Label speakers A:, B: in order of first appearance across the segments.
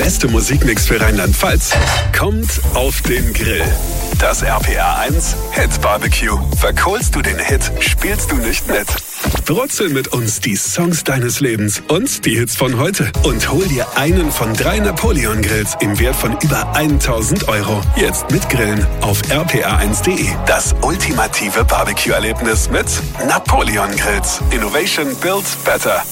A: beste Musikmix für Rheinland-Pfalz kommt auf den Grill. Das RPR 1 Hit Barbecue. Verkohlst du den Hit, spielst du nicht mit. Brutzel mit uns die Songs deines Lebens und die Hits von heute. Und hol dir einen von 3 Napoleon-Grills im Wert von über 1.000 €. Jetzt mit Grillen auf rpr1.de. Das ultimative Barbecue-Erlebnis mit Napoleon-Grills. Innovation builds better.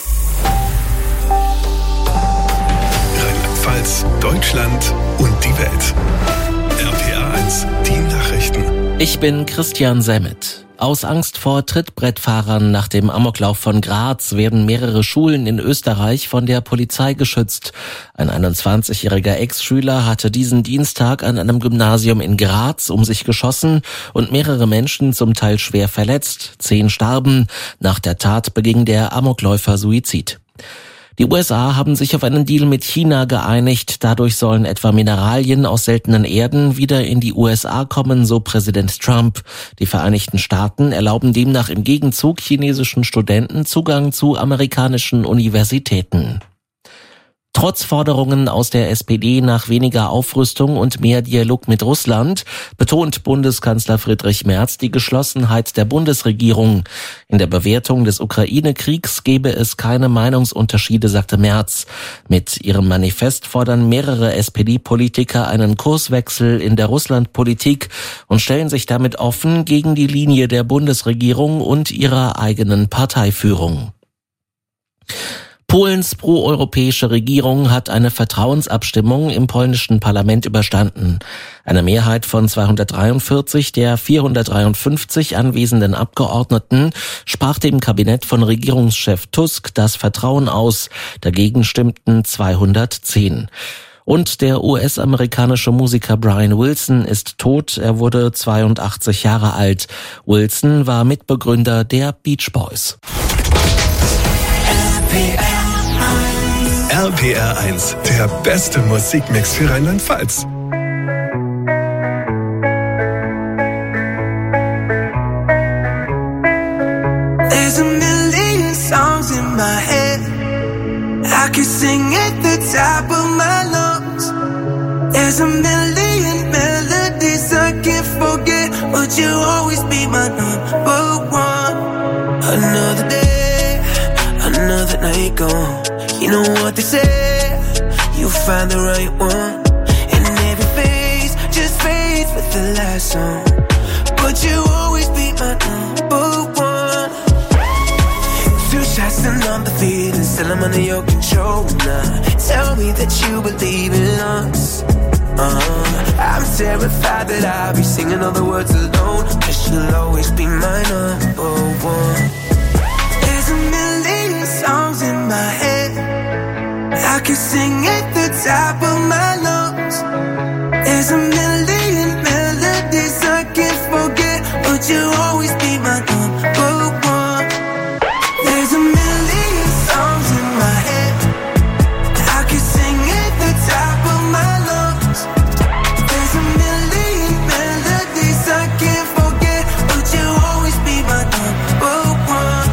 A: Rheinland-Pfalz, Deutschland und die Welt. RPR 1, die Nachrichten.
B: Ich bin Christian Semmet. Aus Angst vor Trittbrettfahrern nach dem Amoklauf von Graz werden mehrere Schulen in Österreich von der Polizei geschützt. Ein 21-jähriger Ex-Schüler hatte diesen Dienstag an einem Gymnasium in Graz um sich geschossen und mehrere Menschen zum Teil schwer verletzt. 10 starben. Nach der Tat beging der Amokläufer Suizid. Die USA haben sich auf einen Deal mit China geeinigt. Dadurch sollen etwa Mineralien aus seltenen Erden wieder in die USA kommen, so Präsident Trump. Die Vereinigten Staaten erlauben demnach im Gegenzug chinesischen Studenten Zugang zu amerikanischen Universitäten. Trotz Forderungen aus der SPD nach weniger Aufrüstung und mehr Dialog mit Russland betont Bundeskanzler Friedrich Merz die Geschlossenheit der Bundesregierung. In der Bewertung des Ukraine-Kriegs gebe es keine Meinungsunterschiede, sagte Merz. Mit ihrem Manifest fordern mehrere SPD-Politiker einen Kurswechsel in der Russlandpolitik und stellen sich damit offen gegen die Linie der Bundesregierung und ihrer eigenen Parteiführung. Polens proeuropäische Regierung hat eine Vertrauensabstimmung im polnischen Parlament überstanden. Eine Mehrheit von 243 der 453 anwesenden Abgeordneten sprach dem Kabinett von Regierungschef Tusk das Vertrauen aus. Dagegen stimmten 210. Und der US-amerikanische Musiker Brian Wilson ist tot. Er wurde 82 Jahre alt. Wilson war Mitbegründer der Beach Boys.
A: RPR 1, der beste Musikmix für Rheinland-Pfalz.
C: There's a million songs in my head. I could sing at the top of my lungs. There's a million melodies I can't forget, but you'll always be my number one. Another day, another night gone. You know what they say, you'll find the right one. And every phase just fades with the last song, but you always be my number one. 2 shots and I'm the feeling, still I'm under your control now. Tell me that you believe in us. I'm terrified that I'll be singing all the words alone, 'cause you'll always be my number one. There's a million songs in my head. I can sing at the top of my lungs. There's a million melodies I can't forget, but you'll always be my number one. There's a million songs in my head. I can sing at the top of my lungs. There's a million melodies I can't forget, but you'll always be my number one.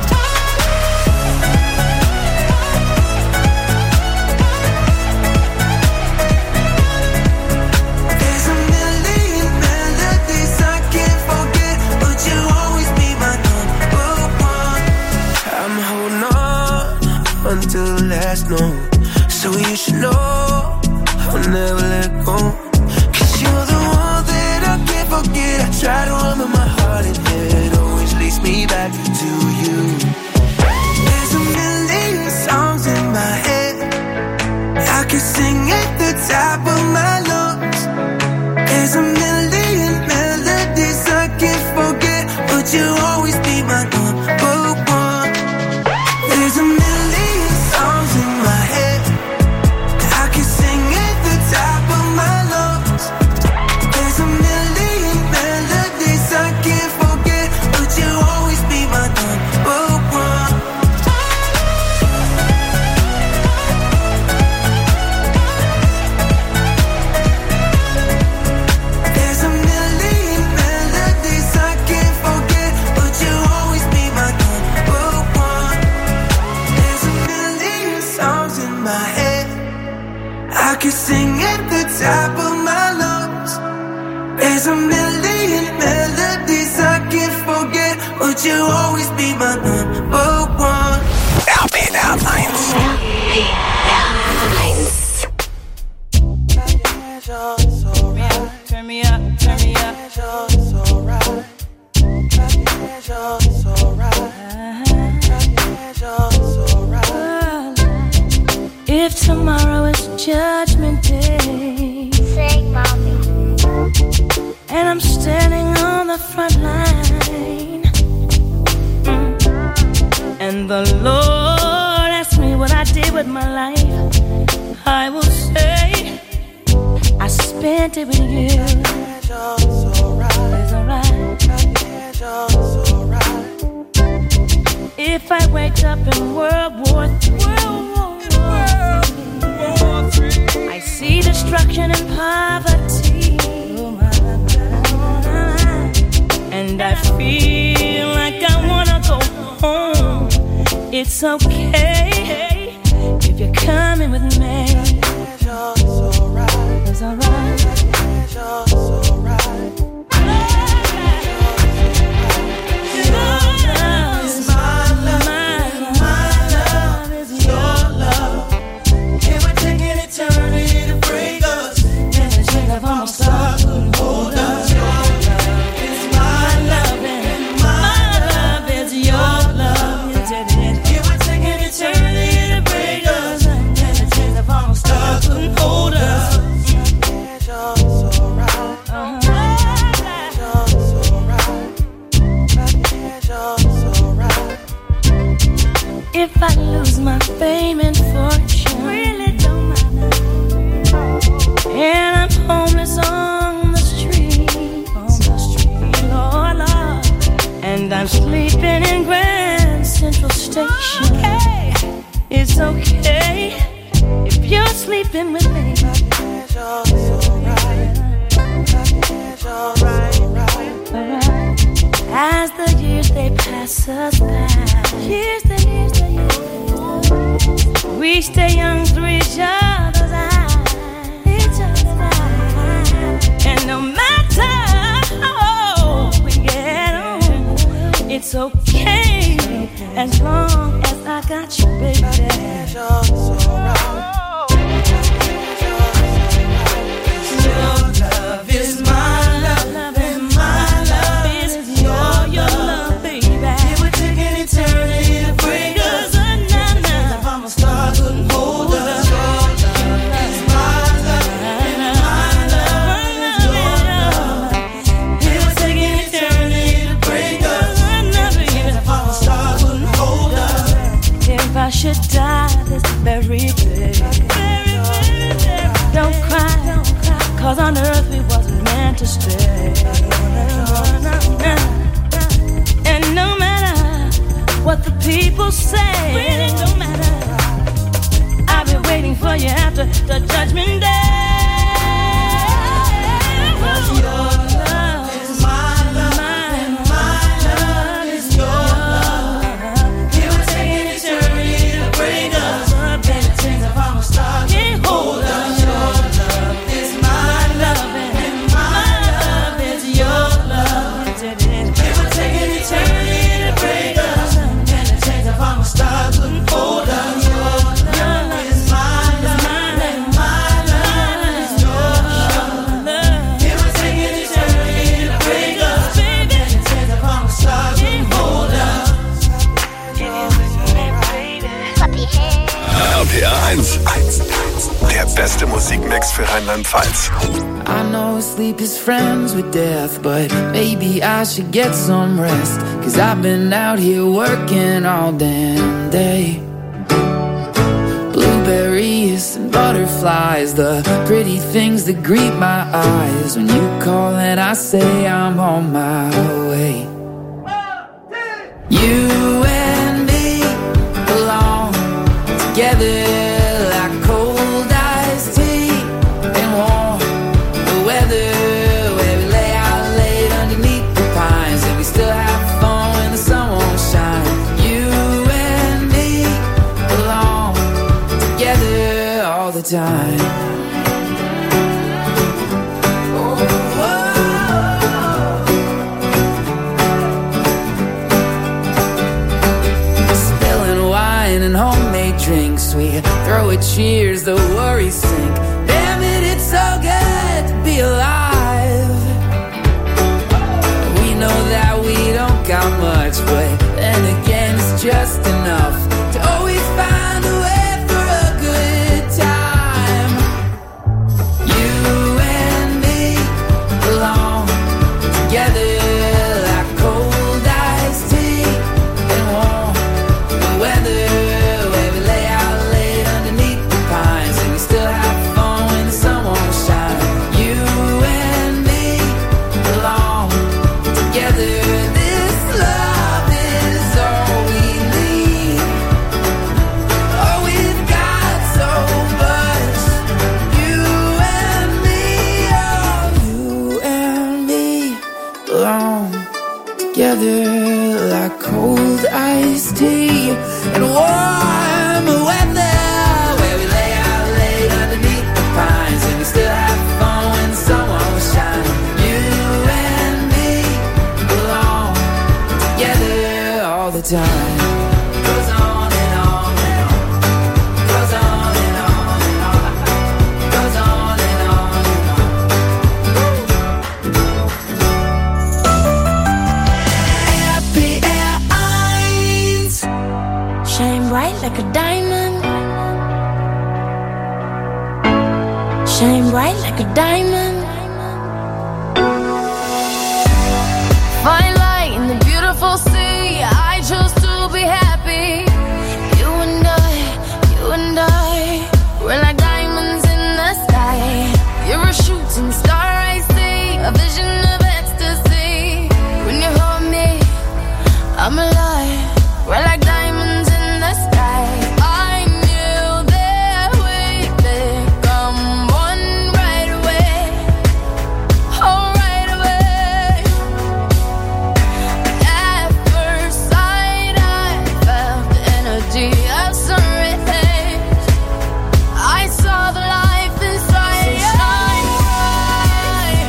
C: Until the last note, so you should know I'll never let go. 'Cause you're the one that I can't forget. I try to run with my heart and it always leads me back to you. There's a million songs in my head. I can sing at the top of my lungs. There's a million melodies I can't forget, but you'll always be my number one. There's a million songs in my head. I can sing at the top of my lungs. There's a million melodies I can't forget, but you'll always be my number one. There's a million melodies I can't forget, Turn me up, turn me up. If tomorrow is Judgment Day,
D: sing, mommy.
C: And I'm standing on the front line, and the Lord asks me what I did with my life, I will say I spent it with you. It's alright. If I wake up in World War III, I see destruction and poverty, and I feel like I wanna go home. It's okay if you're coming with me. It's alright. It's alright. If I lose my fame and fortune, really don't matter, and I'm homeless on the street, Lord, Lord, and I'm sleeping in Grand Central Station, okay. It's okay if you're sleeping with me. As the years they pass us by, we stay young through each other's eyes. And no matter how we get on, it's okay as long as I got you, baby. Your love is my love, and my love is your love, baby. It would take an eternity to break us. I should die this very day. Don't cry, cause on earth we wasn't meant to stay. And no matter what the people say, really don't matter, I've been waiting for you after the Judgment Day. Cause your love is my love, and my love is your love. It would take an eternity to break us, and the chains of our stars can't hold us. Your love is my love, and my love is your love. It would take an eternity to break us, and the chains of our stars couldn't hold us. Your love is my love, and my love is your love. It would take an eternity to break us, baby, and the chains of our stars couldn't hold us.
A: RPR 1. Der beste Musikmix für Rheinland-Pfalz.
E: I know sleep is friends with death, but maybe I should get some rest, 'cause I've been out here working all damn day. Blueberries and butterflies, the pretty things that greet my eyes when you call and I say I'm on my way. You and me belong together like cold iced tea and warm the weather, where we lay out late underneath the pines and we still have fun when the sun won't shine. You and me belong together all the time. And homemade drinks, we throw a cheers, the worries sink. Damn it, it's so good together like cold iced tea and warm weather, where we lay out late underneath the pines and we still have fun when the sun won't shine. You and me belong together all the time. Goes on and on and on. Goes on and on and on. Goes on and on and on. RPR 1.
D: Shine bright like a diamond. Shine bright like a diamond.
F: Find light in the beautiful sea. I chose to be happy. You and I, we're like diamonds in the sky. You're a shooting star I see, a vision of ecstasy. When you hold me, I'm alive. We're like diamonds in the sky. I knew that we'd become one right away. Oh, right away. At first sight, I felt the energy of sun rays. I saw the life inside you. Shine bright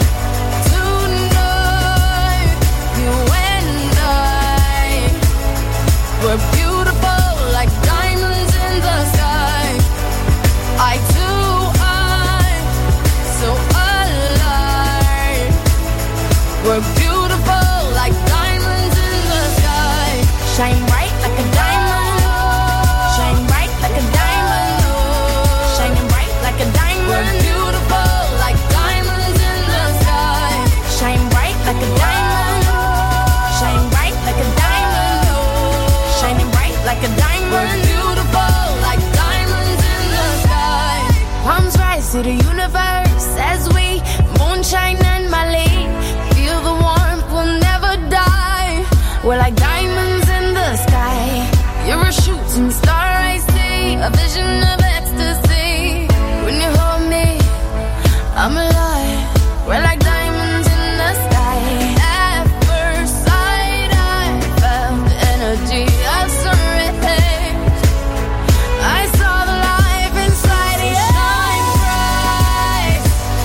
F: tonight. You and I, we're beautiful like diamonds in the sky. I too, I'm so alive. We're beautiful like diamonds in the sky.
D: Shine bright like a diamond. Shine bright like a diamond. Shining bright like a
F: We're
D: diamond.
F: beautiful like diamonds in the sky.
D: Shine bright like a diamond. Shine bright like a diamond. Shining bright like a
F: We're
D: diamond.
F: beautiful like diamonds in the sky.
D: Palms rise to the universe as we moonshine and Mali. Feel the warmth, we'll never die. We're like diamonds in the sky. You're a shooting star I see, a vision of ecstasy. When you hold me, I'm alive. We're like diamonds in the sky. At first sight, I felt the energy of sun rays. I saw the life inside of you.
F: Shine bright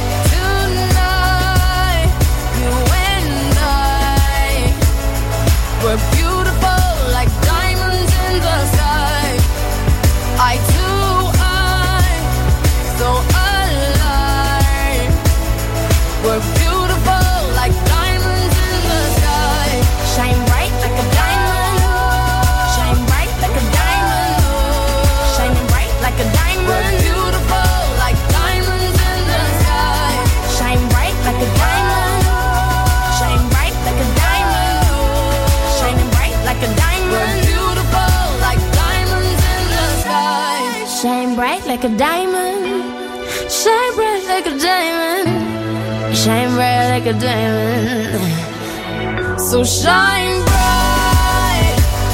F: tonight. You and I, we're beautiful like diamonds in the sky. I too, I'm so alive. We're beautiful like diamonds in the sky.
D: Shine bright like a diamond. Shine bright like a diamond. Shining bright like a
F: We're
D: diamond.
F: beautiful like diamonds in the sky.
D: Shine bright like a diamond. Shine bright like a diamond. Shining bright like a
F: We're
D: diamond.
F: beautiful like diamonds in the sky.
D: Shine bright like a diamond. Shine bright like a diamond. Shine bright like a diamond.
F: So shine bright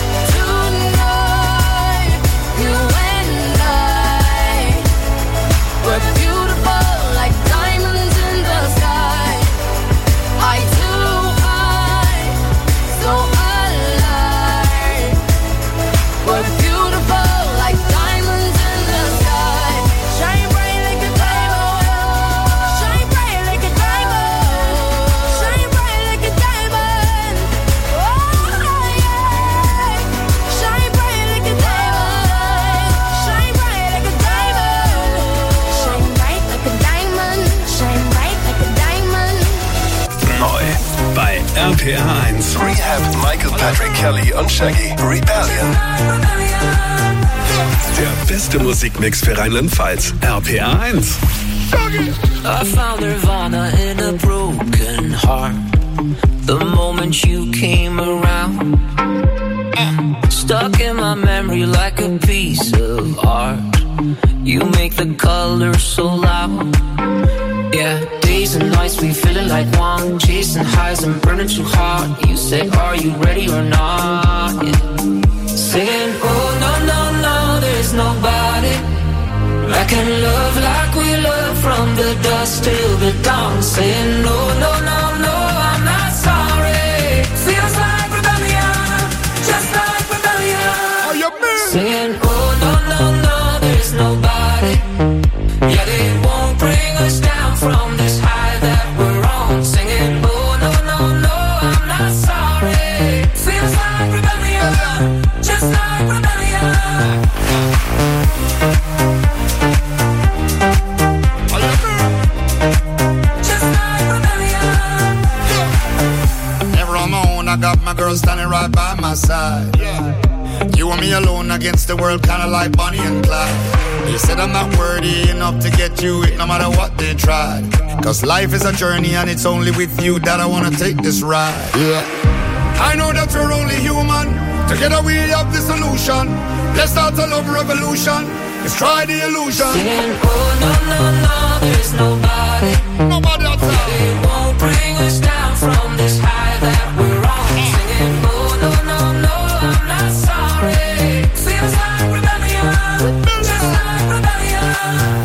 F: tonight. You and I, we're beautiful like diamonds in the sky. I too, I'm so alive. We're beautiful like diamonds in the sky.
D: Shine bright like a diamond. Shine bright like a diamond. Shine bright like a diamond. Oh yeah. Shine bright like a diamond. Shine bright like a diamond. Shine bright like a diamond. Shine bright like a diamond.
A: Neu bei RPR 1.
G: Rehab, Michael Patrick Kelly und Shaggy. Rebellion.
A: Der beste Musikmix für Rheinland-Pfalz. RPR 1.
H: I found Nirvana in a broken heart. The moment you came around, stuck in my memory like a piece of art. You make the colors so loud. Yeah, days and nights we feeling like one, chasing highs and burning too hard. You say, are you ready or not? Yeah. Saying, oh no, no, no, there's nobody I can love like we love from the dusk till the dawn. Saying, no, no, no, no, I'm not sorry. Feels like
I: was standing right by my side. You and me alone against the world, kinda like Bonnie and Clyde. You said I'm not worthy enough to get you it, no matter what they tried. Cause life is a journey and it's only with you that I wanna take this ride. I know that we're only human. Together we have the solution. Let's start a love revolution. Let's try the illusion.
H: Singing, oh no, no, no, there's nobody.
I: Nobody outside.
H: They won't bring us down from this high that we're on. Singing, oh no, no, no, I'm not sorry. Feels like rebellion, just like rebellion.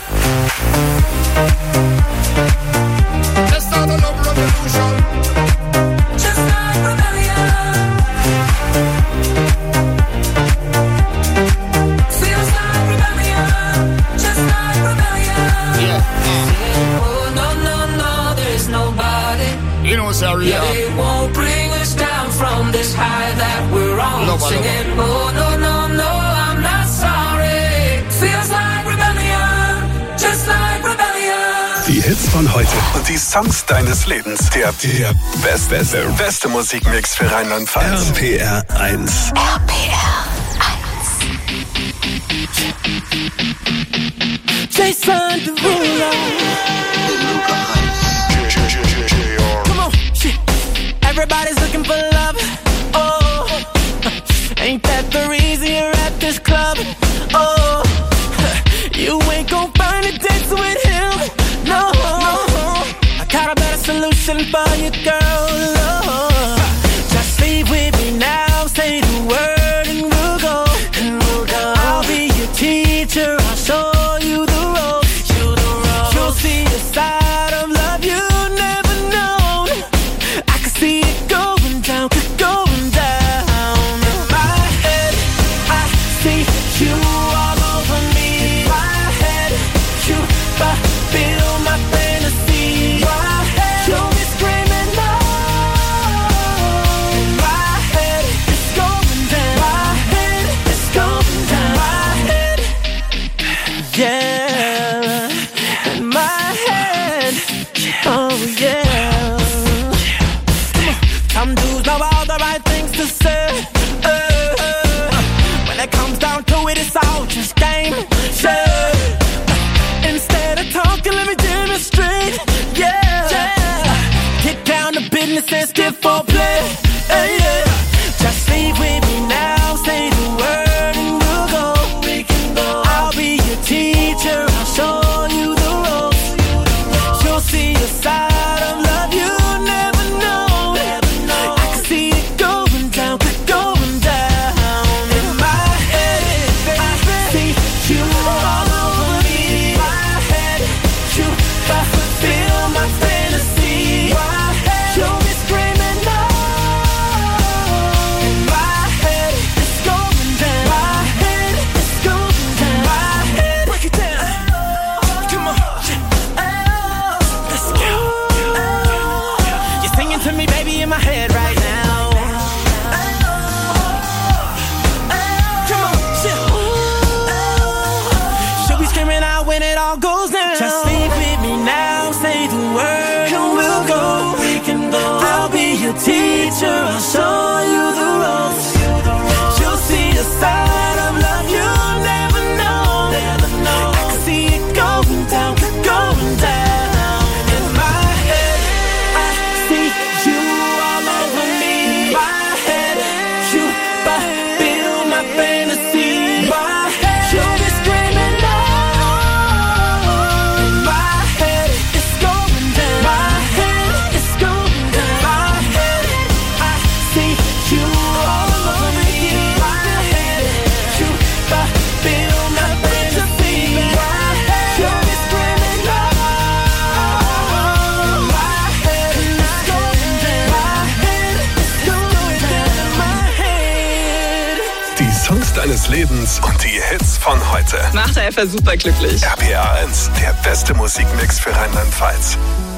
I: Let's start a love revolution.
H: Just like rebellion. Feels like rebellion, just like rebellion. Singing, oh no, no, no, there's nobody.
I: You know, sorry,
H: Yeah, they won't bring us down from this high that we're on. Singing, oh no, no, no, I'm not sorry. Feels like rebellion, just like rebellion.
A: Die Hits von heute und die Songs deines Lebens. Der beste Musikmix für Rheinland-Pfalz. RPR 1.
C: Jason Derulo. Come on, shit. Everybody's looking for love. Oh, ain't that the reason you're at this club? Oh, you ain't gon' find a dance with him. No, I got a better solution for you, girl. Oh, just leave with me now. Say the word and we'll go. I'll be your teacher. I'll show you the ropes. You'll see a side of love you never known. I can see it going down, going down. In my head, I see you all over me. My head, you fulfill my fantasy. My head, you'll be screaming no. In my head, it's going down. My head, it's going down. My head, yeah. In my head, oh yeah. Some dudes know all the right things to say. When it comes down to it, it's all just game. Yeah. Instead of talking, let me demonstrate. Yeah. Get down to business and skip for play. Yeah. Just leave with me now. Say the word and we'll go. I'll be your teacher. I'll show you the ropes. You'll see a side of love you never know. I can see it going down, going down. In my head, I see you all over me. My head, you fulfill my fantasy. My head, you'll be screaming no. In my head, it's going down. My head, it's going down. My head, break it down. Come on, let's go. You're singing to me, baby, in my head right now. Come on, chill. She'll be screaming out when it all goes down. Just leave with me now, say the word and we'll go. We can go. I'll be your teacher, I'll show you the ropes. You'll see a side of love you never know. I can see it going down, going down. In my head, I see you all over me. My head, you fulfill my fantasy. My head, you'll be screaming no. In my head, it's going down. My head, it's going down. My head, I see you all over me. My head, you fulfill my fantasy. My head, you'll be screaming no. My head, it's going down. My head, it's going down. My head.
A: Die Songs deines Lebens und die Hits von heute.
J: Macht einfach super glücklich.
A: RPR 1, der beste Musikmix für Rheinland-Pfalz.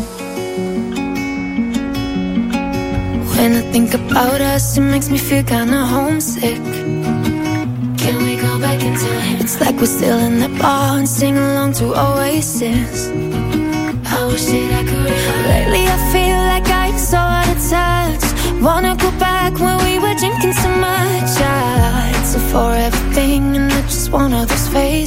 D: When I think about us, it makes me feel kinda homesick. Can we go back in time? It's like we're still in the bar and sing along to Oasis. I wish that I could. Lately I feel like I'm so out of touch. Wanna go back when we were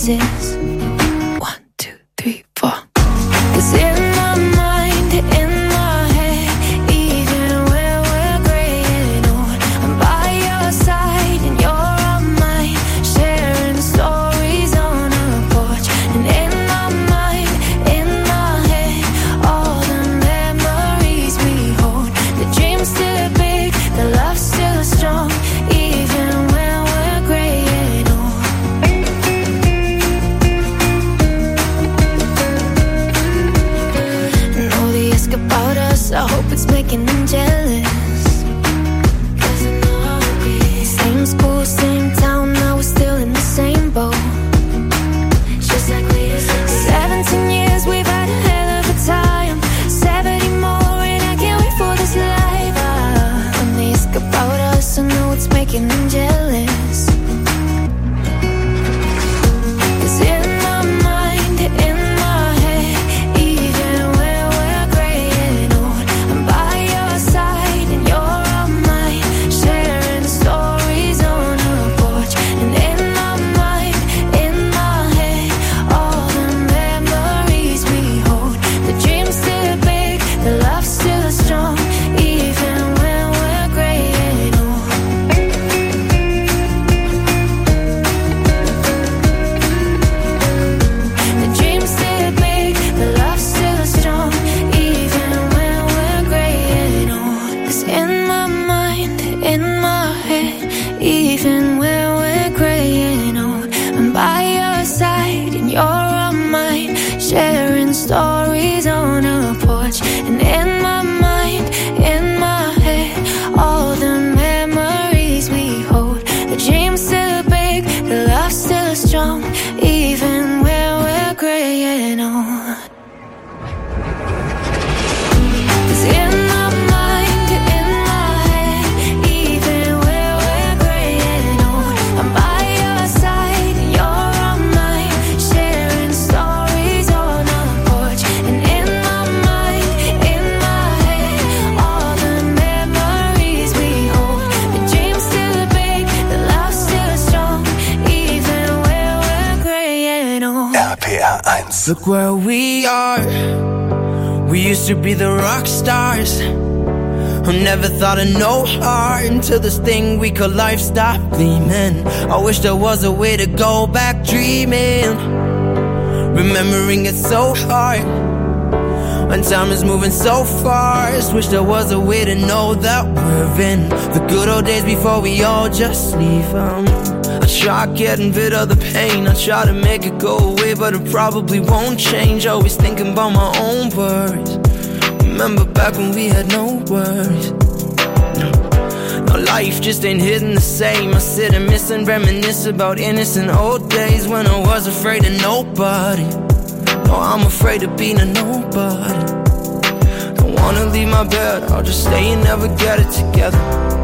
D: pieces. 1, 2, 3, 4. 'Cause in my mind, in my head, even when we're graying old, I'm by your side and you're on mine, sharing stories on a porch. And in my mind, in my head, all the memories we hold. The dream's still big, the love's still strong, even when we're graying old. And all they ask about us, I hope it's making them jealous. 'Cause I know how it be. Same school, same town, now we're still in the same boat. Just like we used to be. 17 years, we've had a hell of a time. 70 more, and I can't wait for this life. When they ask about us, I know it's making them jealous. 'Cause in my mind, in my head, even when we're graying old, I'm by your side and you're on mine, sharing stories on a porch. And in my mind, in my head, all the memories we hold. The dream's still big, the love's still strong, even when we're graying old. The dream's still big, the love's still strong, even when we're graying old. 'Cause in my mind, in my head, even when we're graying old, I'm by your side and you're on mine, sharing stories on a porch. And in my mind, in my head, all the memories we hold. The dream's still big, the love's still strong, even when we're graying old. 'Cause in my mind, in my head, even when we're graying old, I'm by your side and you're on mine, sharing stories on a porch. And in my mind, in my head, all the memories we hold. The dream's still big, the love's still strong, even when we're graying old.
G: RPR 1.
K: Look where we are. We used to be the rock stars. Who never thought of no heart until this thing we call life stopped gleaming. I wish there was a way to go back dreaming. Remembering it's so hard when time is moving so fast. Wish there was a way to know that we're in the good old days before we all just leave 'em. I try getting rid of the pain, I try to make it go away, but it probably won't change. Always thinking about my own words. Remember back when we had no worries. No, life just ain't hitting the same. I sit and miss and reminisce about innocent old days when I was afraid of nobody. No, I'm afraid of being a nobody. Don't wanna leave my bed, I'll just stay and never get it together.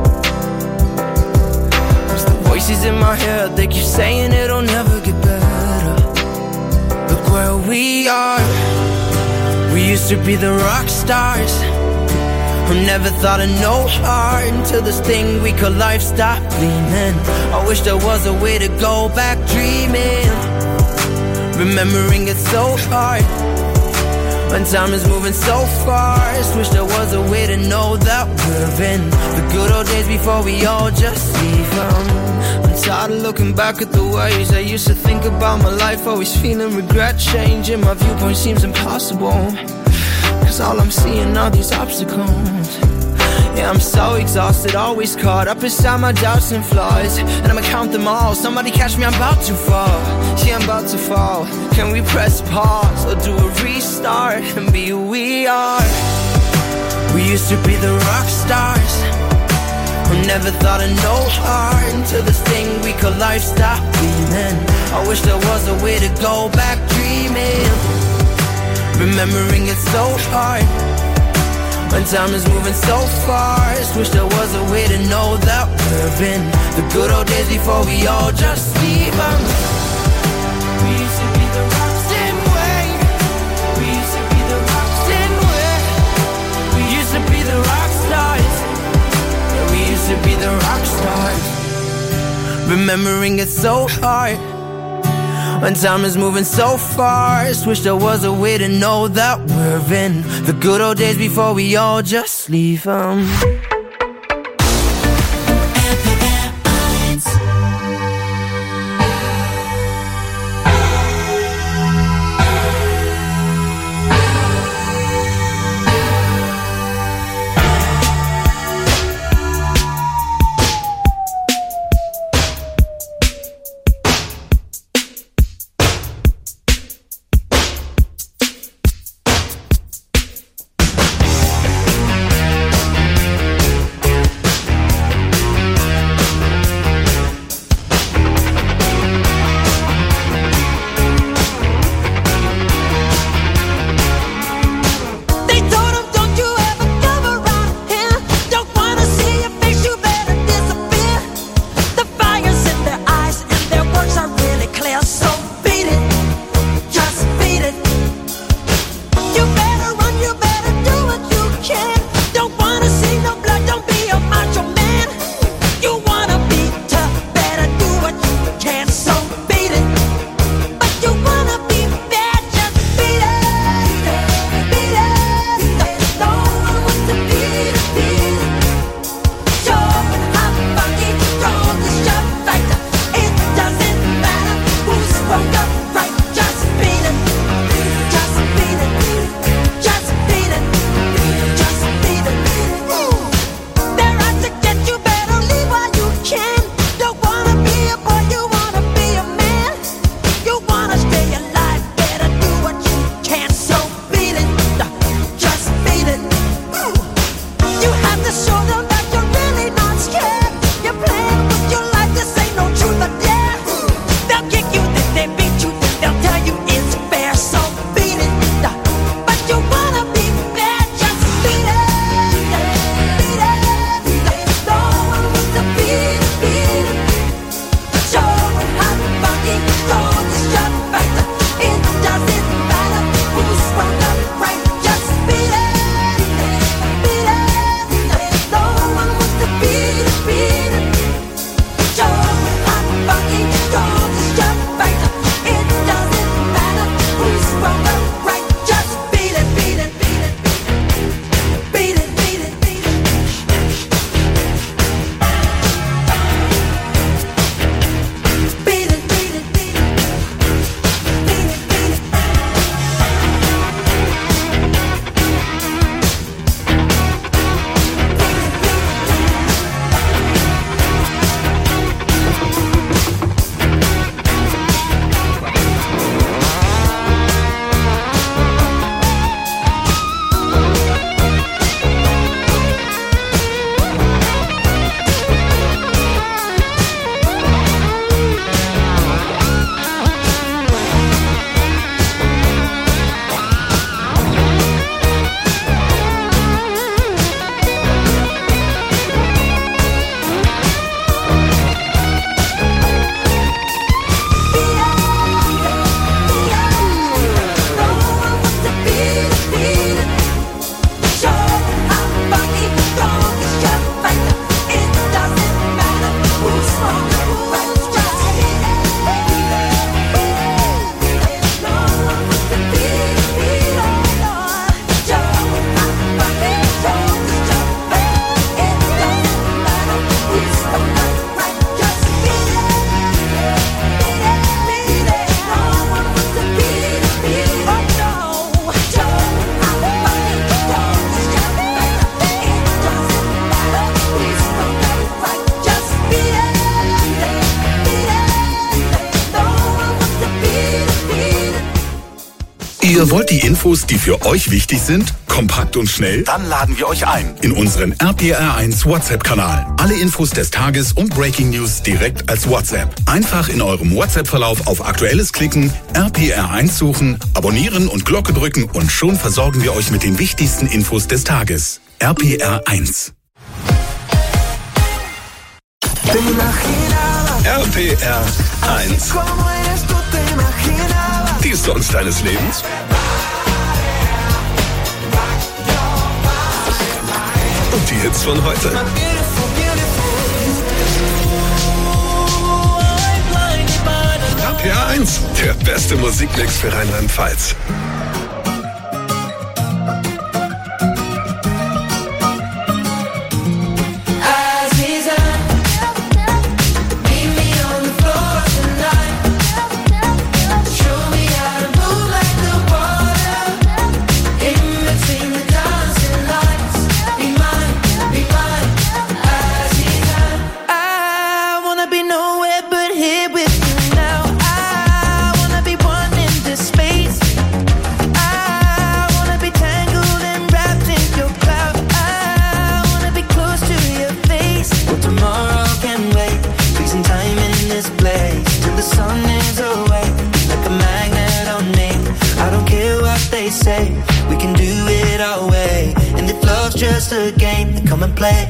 K: Voices in my head, they keep saying it'll never get better. Look where we are. We used to be the rock stars who never thought of no heart until this thing we call life stopped gleaming. I wish there was a way to go back dreaming. Remembering it's so hard when time is moving so fast. Wish there was a way to know that we're in the good old days before we all just leave 'em. I'm tired of looking back at the ways I used to think about my life, always feeling regret. Changing my viewpoint seems impossible, 'cause all I'm seeing are these obstacles. Yeah, I'm so exhausted, always caught up inside my doubts and flaws, and I'ma count them all. Somebody catch me, I'm about to fall. See, I'm about to fall. Can we press pause or do a restart and be who we are? We used to be the rock stars who never thought of no heart until this thing we call life stopped gleaming. I wish there was a way to go back dreaming. Remembering it's so hard when time is moving so fast. Wish there was a way to know that we're in the good old days before we all just leave 'em. We used to be the rocks in way. We used to be the rocks in way. We used to be the rock stars. Yeah, we used to be the rock stars. Remembering it's so hard when time is moving so fast. Wish there was a way to know that we're in the good old days before we all just leave them.
A: Ihr wollt die Infos, die für euch wichtig sind, kompakt und schnell? Dann laden wir euch ein in unseren RPR1 WhatsApp-Kanal. Alle Infos des Tages und Breaking News direkt als WhatsApp. Einfach in eurem WhatsApp-Verlauf auf Aktuelles klicken, RPR1 suchen, abonnieren und Glocke drücken und schon versorgen wir euch mit den wichtigsten Infos des Tages. RPR1. RPR1. Die Songs deines Lebens. Und die Hits von heute. RPR 1, der beste Musikmix für Rheinland-Pfalz.
C: Just a game, come and play.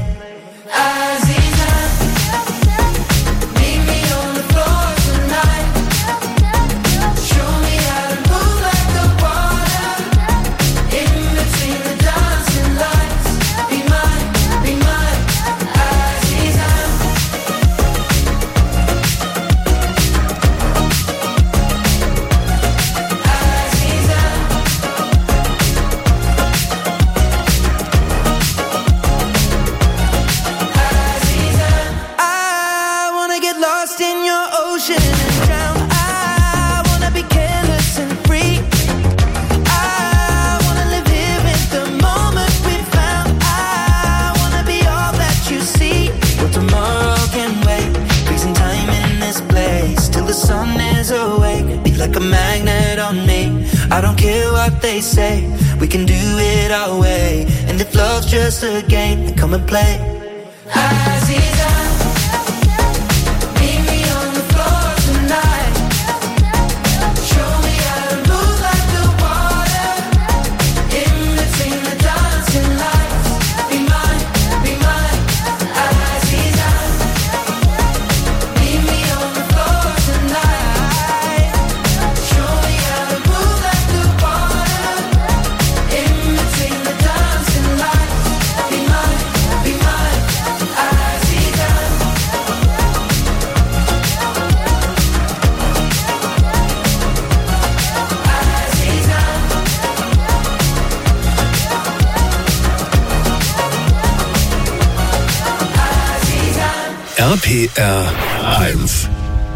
C: I don't care what they say, we can do it our way. And if love's just a game, then come and play. Aziza, meet me on the floor tonight. Show me how to move like the water. In between the dancing lights. Be mine, Aziza. Meet me on the floor tonight. Show me how to move like the water. In between the dancing lights. Be mine, Aziza.
A: RPR 1.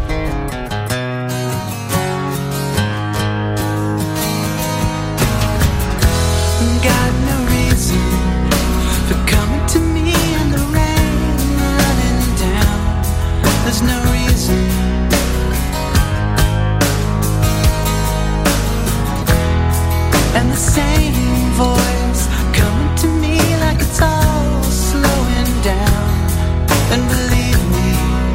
C: Got no reason for coming to me in the rain, running down. There's no reason. And the same voice coming to me like it's all slowing down. And believe me,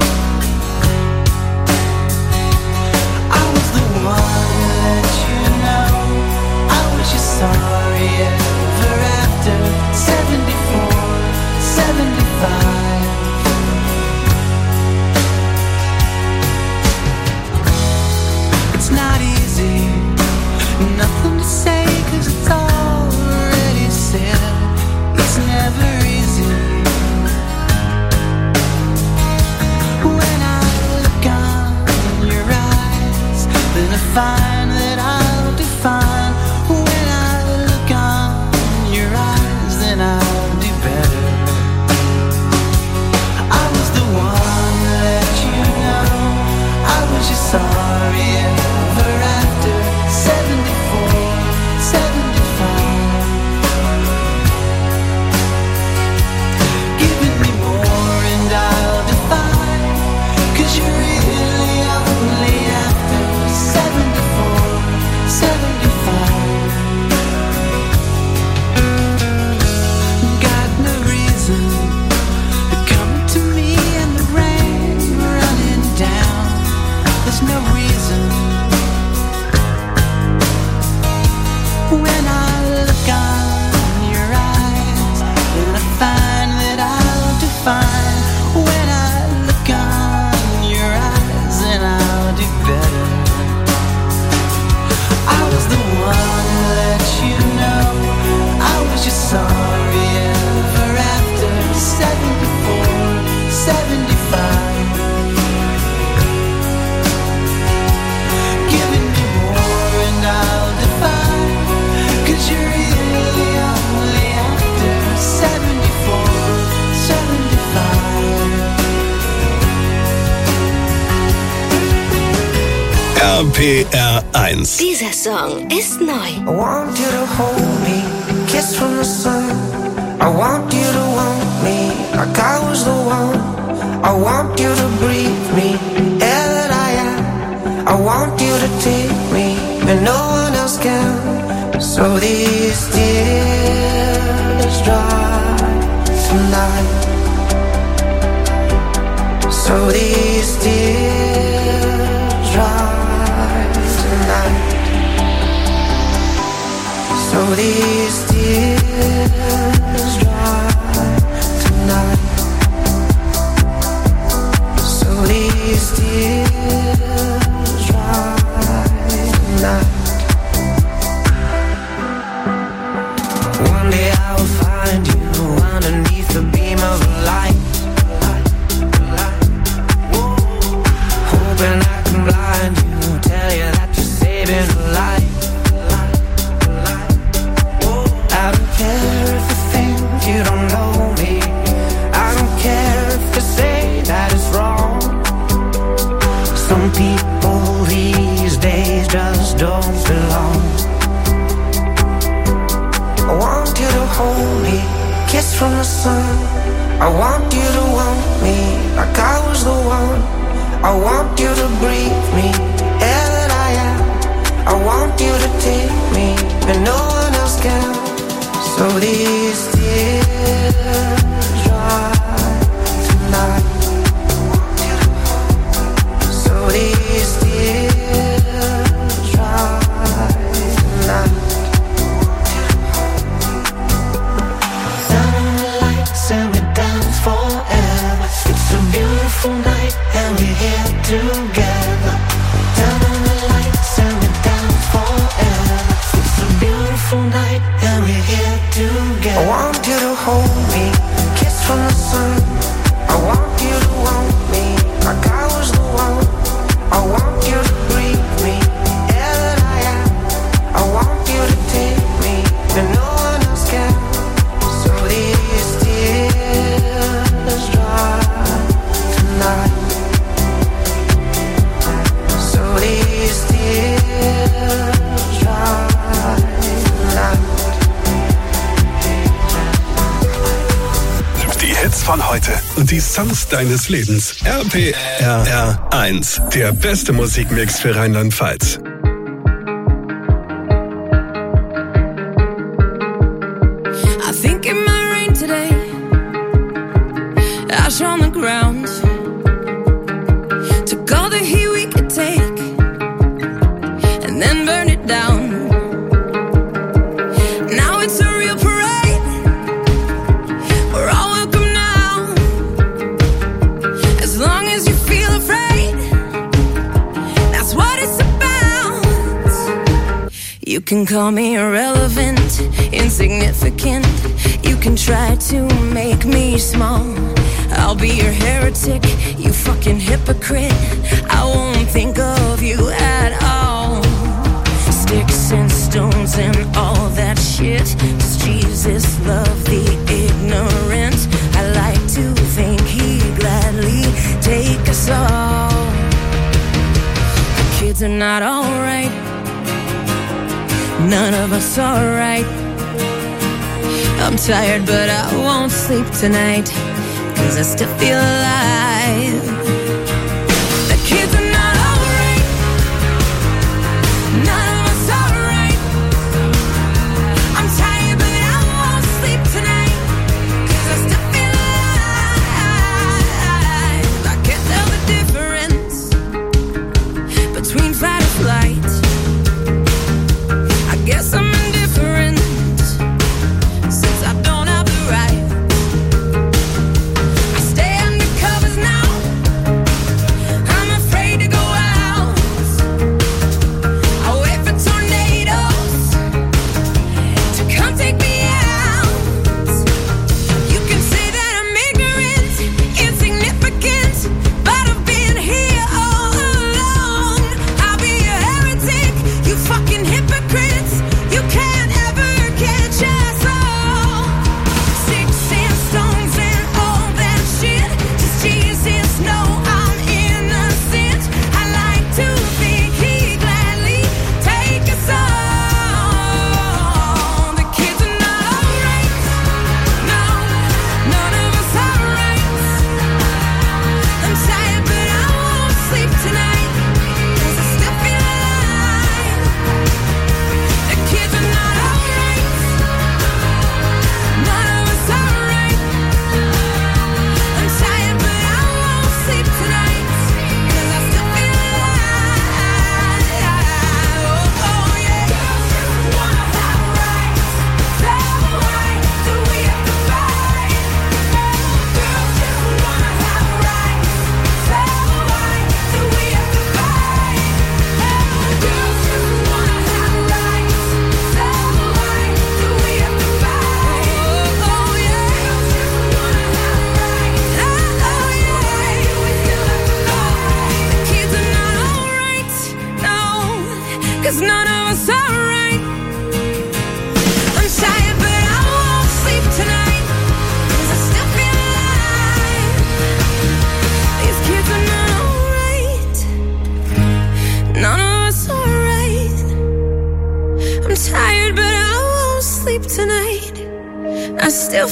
C: I was the one who let you know I was your sorry ever after 74, 75. It's not easy, nothing to say 'cause it's already said. It's never easy. When I look on your eyes, then I find that I'll define. When I look on your eyes, then I'll do better. I was the one that let you know I was your sorry ever after 74, 75. Giving me more and I'll define, 'cause you're really only after 74, 75. Got no reason to come to me in the rain, running down. There's no reason. When I look on your eyes, then I find that I'll define. When I look on your eyes, then I'll do better. I was the one who let you know I was your sorry ever after 74, 75.
A: RPR 1.
L: Dieser Song ist neu.
K: I want you to hold me, kiss from the sun. I want you to want me like I was the one. I want you to breathe me, air that I am. I want you to take me when no one else can. So these tears dry tonight. So these tears dry tonight. So these tears dry tonight. So these tears dry tonight. One day I will find you underneath the beam of light. Hoping I can blind you, tell you that you're saving a life. I don't care if you think you don't know me. I don't care if you say that it's wrong. Some people these days just don't belong. I want you to hold me, kiss from the sun. I want you to want me like I was the one. I want you to breathe me, air that I am. I want you to take me and no one else can. So these tears dry tonight. So these tears dry tonight. Turn on the lights and we dance forever. It's a beautiful night and we're here together. Turn on the lights and we dance forever. It's a beautiful night and we're here together. I want you to hold me, kiss from the sun. I want you to want me like I was the one. I want you to breathe me, air that I am. I want you to take me and no one else can. So these tears dry tonight. So these tears dry tonight.
A: Die Hits von heute und die Songs deines Lebens. RPR 1. Der beste Musikmix für Rheinland-Pfalz.
F: I think it might rain today. Ash on the ground. Took all the heat we could take and then burn it down. Now it's a real parade. We're all welcome now. As long as you feel afraid, that's what it's about. You can call me irrelevant, insignificant. You can try to make me small. I'll be your heretic, you fucking hypocrite. I won't think of you at all. Sticks and stones and all that shit. Does Jesus love the ignorant? I like to think he'd gladly take us all. The kids are not alright. None of us are right. I'm tired but I won't sleep tonight, 'cause I still feel alive. The kids are not alright. None of us are right. I'm tired but I won't sleep tonight, 'cause I still feel alive. I can't tell the difference between fight or flight. I guess I'm indifferent since I don't have the right. I stay under covers now.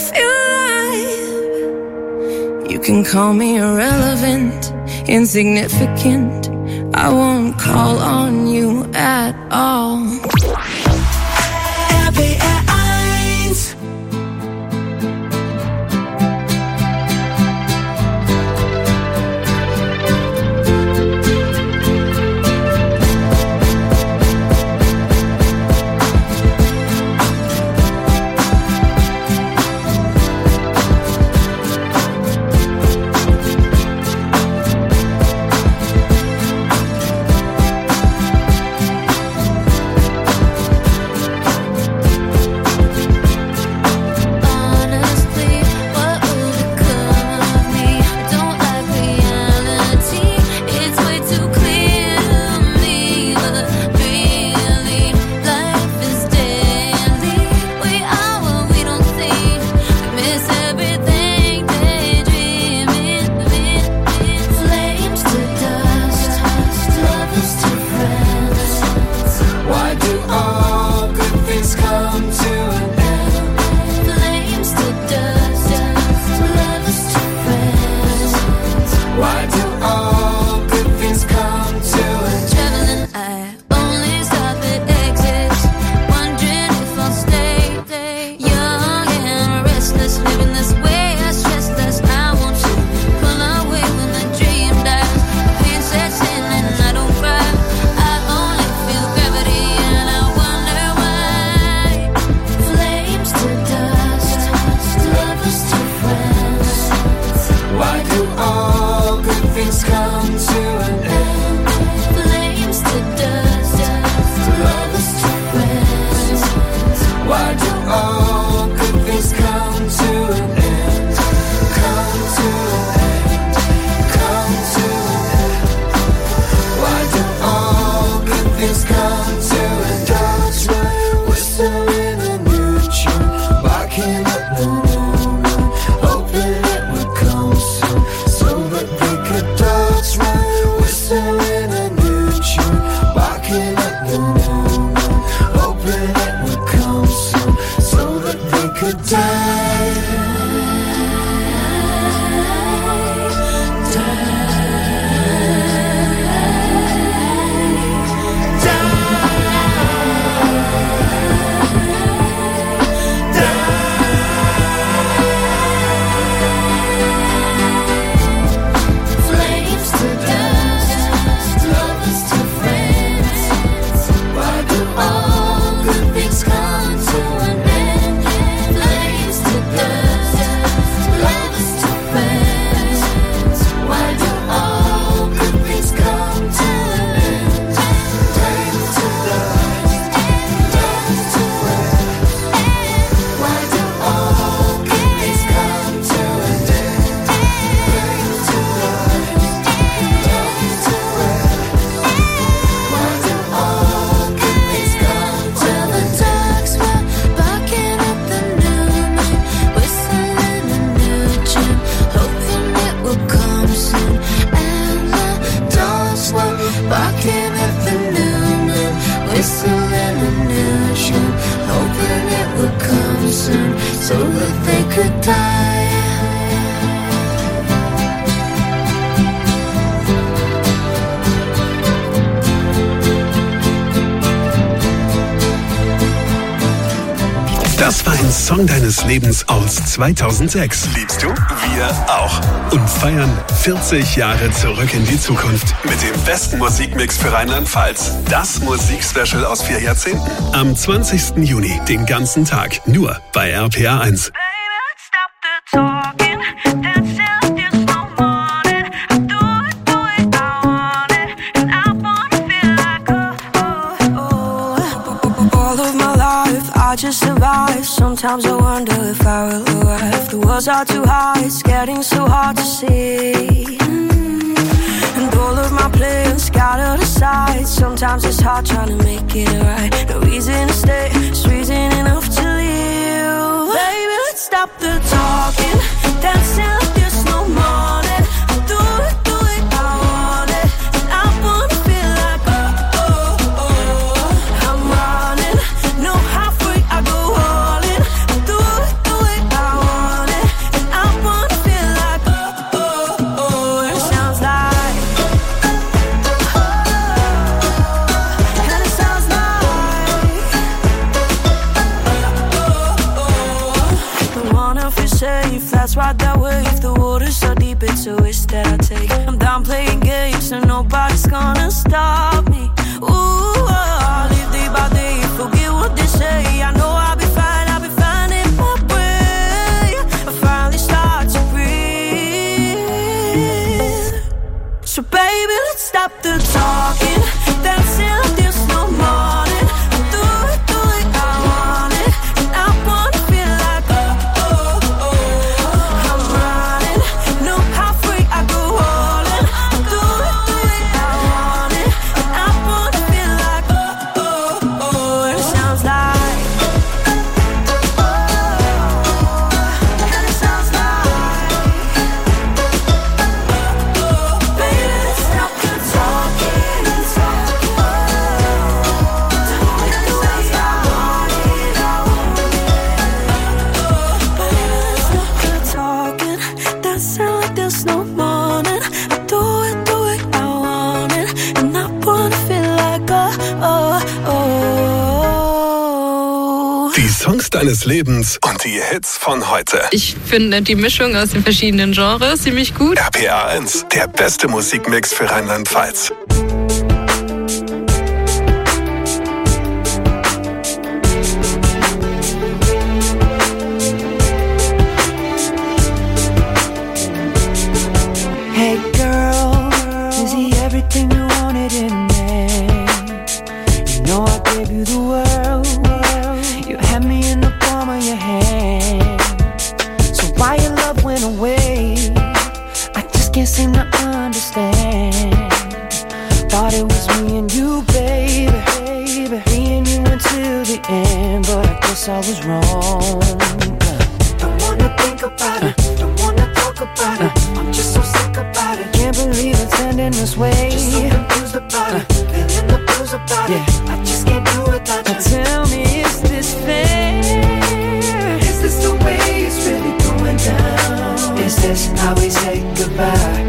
E: feel alive. You can call me irrelevant, insignificant. I won't call on you at all.
C: RPR 1.
A: Das war ein Song deines Lebens aus 2006. Liebst du? Wir auch. Und feiern 40 Jahre zurück in die Zukunft. Mit dem besten Musikmix für Rheinland-Pfalz. Das Musikspecial aus 4 Jahrzehnten. Am 20. Juni, den ganzen Tag. Nur bei RPR 1.
E: I just survive. Sometimes I wonder if I will arrive. The walls are too high, it's getting so hard to see. And all of my plans scattered aside. Sometimes it's hard trying to make it right. No reason to stay, it's reason enough to leave. Baby, let's stop the talking, dancing like there's no morning. Do it, I want it. And I wanna feel like I'm running. No halfway, I go all in. Do it, I want
C: safe. That's right that way. If the water's so deep, it's a risk that I take. I'm down playing games and nobody's gonna stop me. Ooh, I'll live day by day, forget what they say. I know I'll be fine in my way. I finally start to breathe. So baby, let's stop the talking, dancing like there's no morning. Do it the way I want it, and I wanna feel like I'm running. Know how free I go all in. Do it the way I want it, and I wanna feel like and it sounds like and it sounds like baby, let's stop the talking, dancing like there's no morning. I do it the way I want it, and I wanna feel like
A: Die Songs deines Lebens und die Hits von heute.
J: Ich finde die Mischung aus den verschiedenen Genres ziemlich gut.
A: RPA 1, der beste Musikmix für Rheinland-Pfalz.
C: Hey girl, is he everything you wanted in a man? You know I gave you the world. You had me in the palm of your hand. So why your love went away? I just can't seem to understand. Thought it was me and you, baby. Me and you until the end, but I guess I was wrong. Don't wanna think about it, don't wanna talk about it. I'm just so sick about it. Can't believe it's ending this way. Just so confused about it, feeling the blues about it. I just can't do without you. Tell me, is this fair? Is this the way it's really going down? Is this how we say goodbye?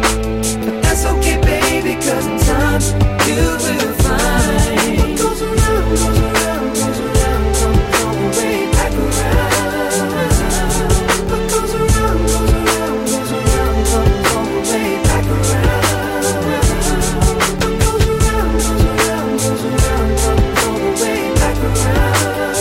C: But that's okay, baby, 'cause in time you will find what goes around, goes around, goes around, comes all the way back around. What goes around, goes around, goes around, comes all the way back around. What goes around, goes around, goes around, comes all the way back around.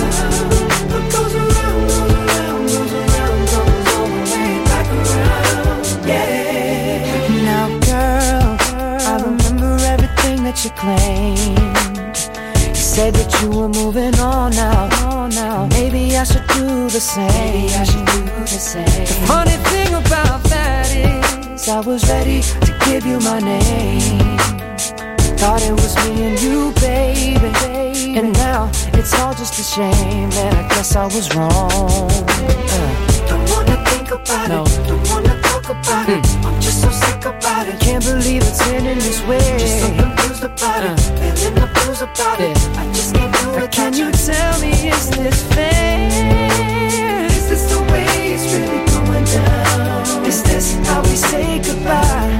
C: What goes around, goes around, goes around, comes all the way back around. Yeah. Now, girl, I remember everything that you claimed. You said that you were moving on now. Maybe I should do the same. The funny thing about that is I was ready to give you my name. Thought it was me and you, baby. And now it's all just a shame that I guess I was wrong. Don't wanna think about it, don't wanna talk about it. I'm just so sick about it. Can't believe it's ending this way. Just so confused about it, feeling the blues about it. I just can't do it. Can you tell me, is this fair? Is this the way it's really going down? Is this how we say goodbye?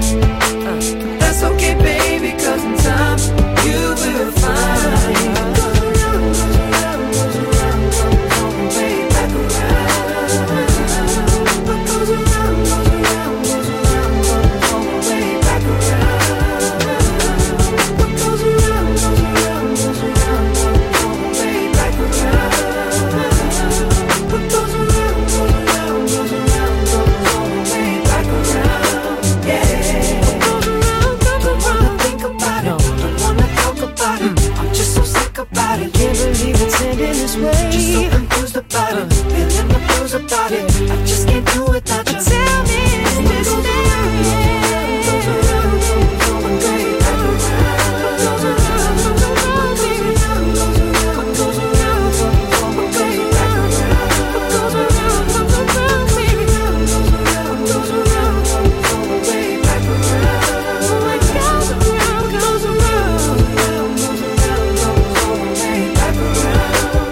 C: That's okay, baby, 'cause in time you will find. What goes around, goes around, goes around, comes all the way back around. What goes around, goes around, goes around, comes all the way back around. What goes around, goes around, goes around, comes all the way back around. What goes around, goes around, goes around, comes all the way back around. Yeah. What goes around, don't wanna think about it, don't wanna talk about it. I'm just so sick about it. Can't believe it's ending this way. Just so confused about it, feeling the blues about it. I just can't do it without you. Tell me, is this fair? Goes around, comes all the way back around. Goes around, goes around, goes around, goes around, goes around, comes all the way back around. Goes around, comes around, baby. Goes around, goes around, comes all the way back around. Goes around, goes around, goes around, comes all the way back around.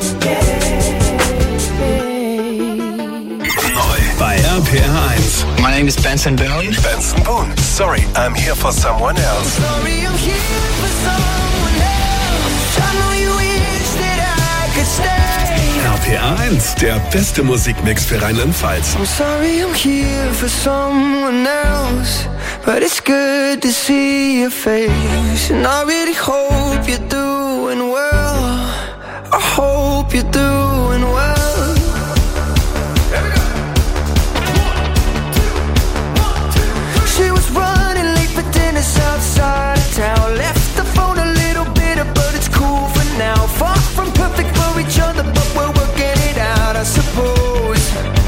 C: Yeah.
A: Neu bei RPA 1.
G: My name is Benson Boone.
A: Benson Boone. Sorry, I'm here for someone else.
C: Sorry, I'm here for someone else. I know you wish that I could stay.
A: RPR 1, der beste Musikmix für Rheinland-Pfalz.
K: I'm sorry I'm here for someone else, but it's good to see your face. And I really hope you're doing well. I hope you're doing well. She was running late for dinner outside of town. Left the phone a little bitter, but it's cool for now. Far from perfect for each other, but we're working it out, I suppose.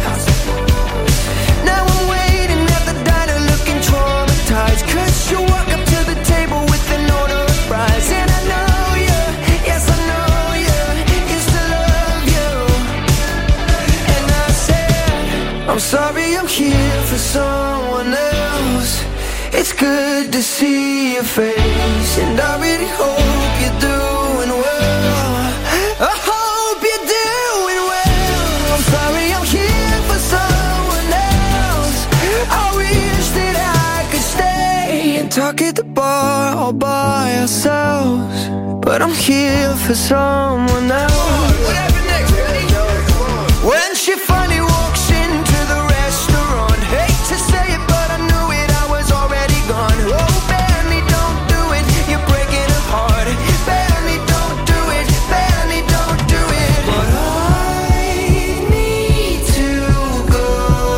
K: Now I'm waiting at the diner looking traumatized, 'cause you walk up to the table with an order of fries. And I know you, yes I know you, used to love you. And I said, I'm sorry I'm here for someone else. It's good to see your face, and I really hope you're doing well. I hope you're doing well. I'm sorry I'm here for someone else. I wish that I could stay and talk at the bar all by ourselves, but I'm here for someone else. Whatever next, ready? When she finally walks into the restaurant, hate to say it, but I knew it, I was already gone. Oh, Benny, don't do it, you're breaking her heart. Benny, don't do it, Benny, don't do it. But I need to go.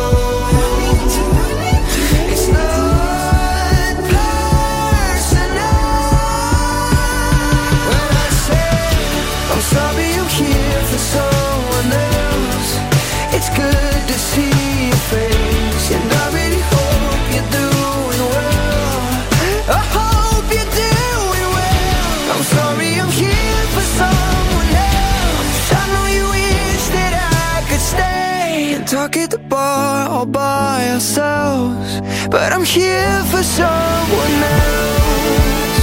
K: It's not personal. When I say I'm sorry I'm here for someone else, it's good to see your face, and I really hope you're doing well. I hope you're doing well. I'm sorry I'm here for someone else. I know you wish that I could stay and talk at the bar all by ourselves, but I'm here for someone else.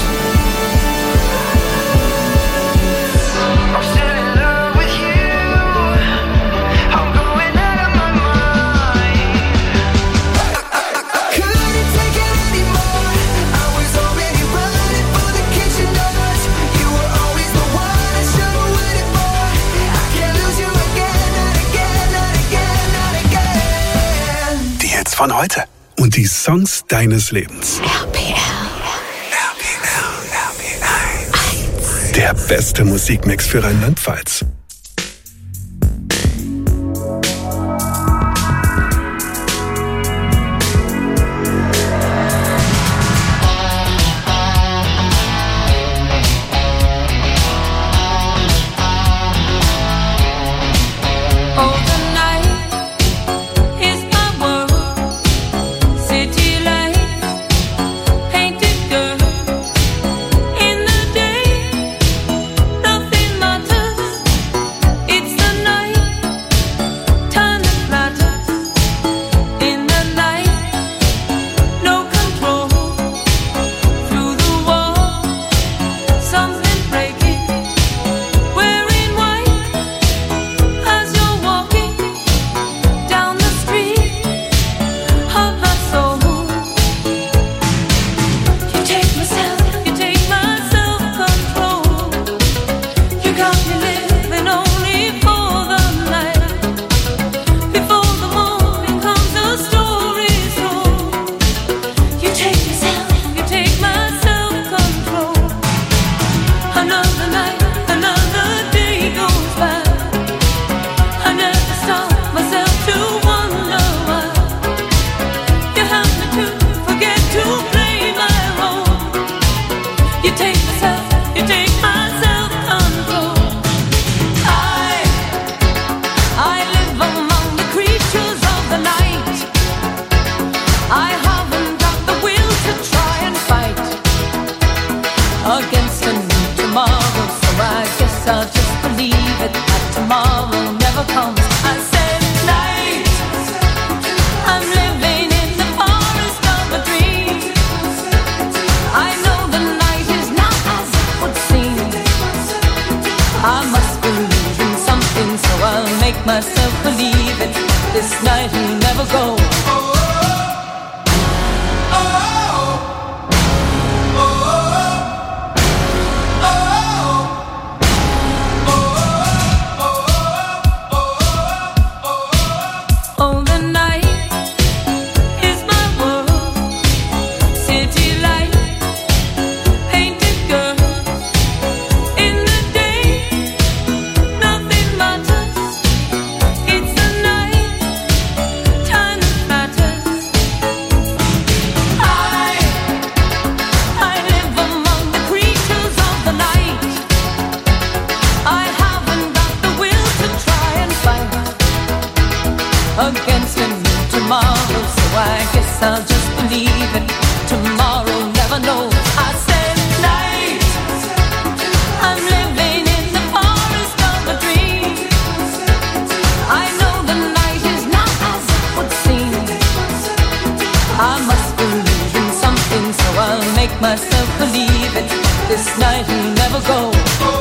K: I'm still in love with you. I'm going out of my mind. I couldn't take it anymore. I was already running for the kitchen doors. You were always the one I should have waited for. I can't lose you again, not again, not again, not again.
A: Die Hits von heute und die Songs deines Lebens. Der beste Musikmix für Rheinland-Pfalz.
F: Oh, the night is my world, city lights, painted girl. In the day, nothing matters. It's the night, time that flatters. In the night, no control. Through the wall, something breaking. Wearing white as you're walking down the street of my soul. You take my self-control. You got me living only for the night. Before the morning comes, the story's told. You take my self-control. Another night, another day goes by. I never stop myself to wonder why. You help me to forget to play my role. You take my self-control. I live among the creatures of the night. I haven't got the will to try and fight against a new tomorrow, so I guess I'll just believe it that tomorrow never comes. I said night, I'm living in the forest of a dream. I know the night is not as it would seem. I must believe in something, so I'll make myself believe it. This night will never go.
L: can't spend tomorrow, so I guess I'll just believe it. Tomorrow never knows. I said night, I'm living in the forest of a dream. I know the night is not as it would seem. I must believe in something, so I'll make myself believe it. This night will never go.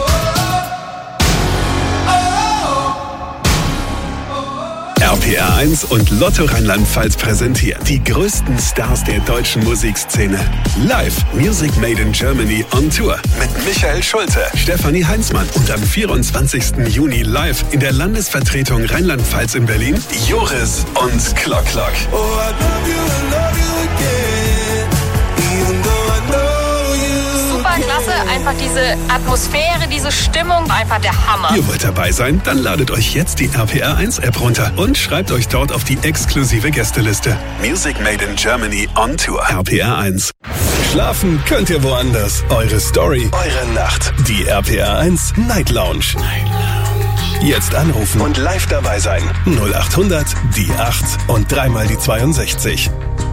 A: RPR 1 und Lotto Rheinland-Pfalz präsentieren die größten Stars der deutschen Musikszene. Live Music Made in Germany on Tour mit Michael Schulte, Stefanie Heinzmann und am 24. Juni live in der Landesvertretung Rheinland-Pfalz in Berlin Joris und Klock Klock.
C: Oh, I love you again, even though I know you.
M: Super klasse, einfach diese Atmosphäre, diese Stimmung, einfach der Hammer.
A: Ihr wollt dabei sein? Dann ladet euch jetzt die RPR 1 App runter und schreibt euch dort auf die exklusive Gästeliste. Music Made in Germany on Tour. RPR 1. Schlafen könnt ihr woanders. Eure Story, eure Nacht. Die RPR 1 Night Lounge. Jetzt anrufen und live dabei sein. 0800 die 8 und dreimal die 62.